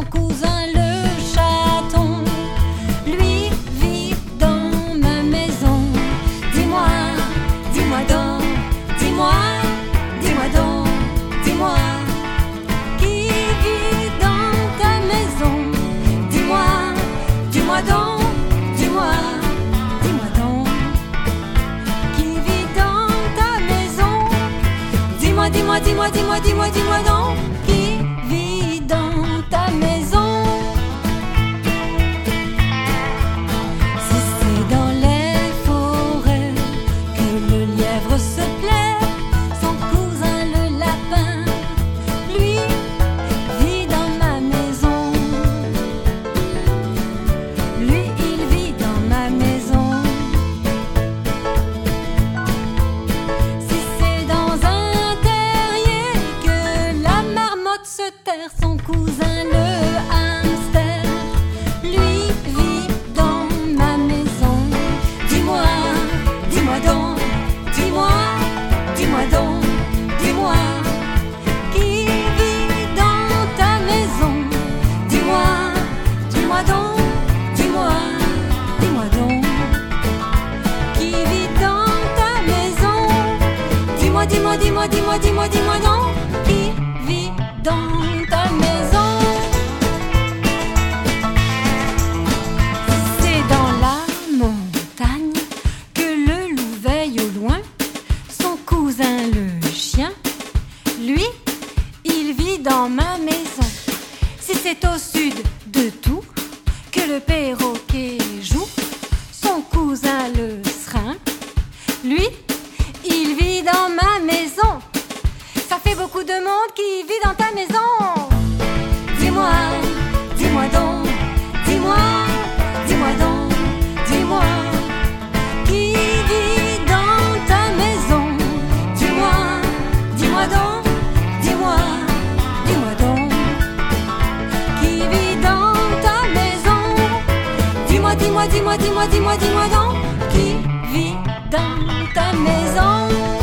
cousin le chaton. Lui vit dans ma maison. Dis-moi, dis-moi donc, dis-moi, dis-moi donc, dis-moi. Qui vit dans ta maison? Dis-moi, dis-moi donc, dis-moi, dis-moi donc. Qui vit dans ta maison? Dis-moi, dis-moi, dis-moi, dis-moi, dis-moi, dis-moi donc. Qui vit dans ta maison? Si c'est dans les forêts que le lièvre se plaît, son cousin le lapin, lui, vit dans ma maison. Lui, il vit dans ma maison. Si c'est dans un terrier que la marmotte se terre, son cousin le hamster, lui, vit dans ma maison. Dis-moi, dis-moi donc, dis-moi, dis-moi donc, dis-moi. Qui vit dans ta maison? Dis-moi, dis-moi donc, dis-moi, dis-moi donc. Qui vit dans ta maison? Dis-moi, dis-moi, dis-moi, dis-moi, dis-moi, dis-moi donc. Qui vit dans ta maison? C'est dans la montagne que le loup veille au loin, son cousin le chien, lui, il vit dans ma maison. Si c'est au sud de tout que le perroquet joue, son cousin le serin, lui, il vit dans ma maison. Ça fait beaucoup de monde qui vit dans ta maison. Dis-moi, dis-moi donc, dis-moi, dis-moi donc, dis-moi. Qui vit dans ta maison? Dis-moi, dis-moi donc, dis-moi, dis-moi donc. Qui vit dans ta maison? Dis-moi, dis-moi, dis-moi, dis-moi, dis-moi, dis-moi donc. Qui vit dans ta maison?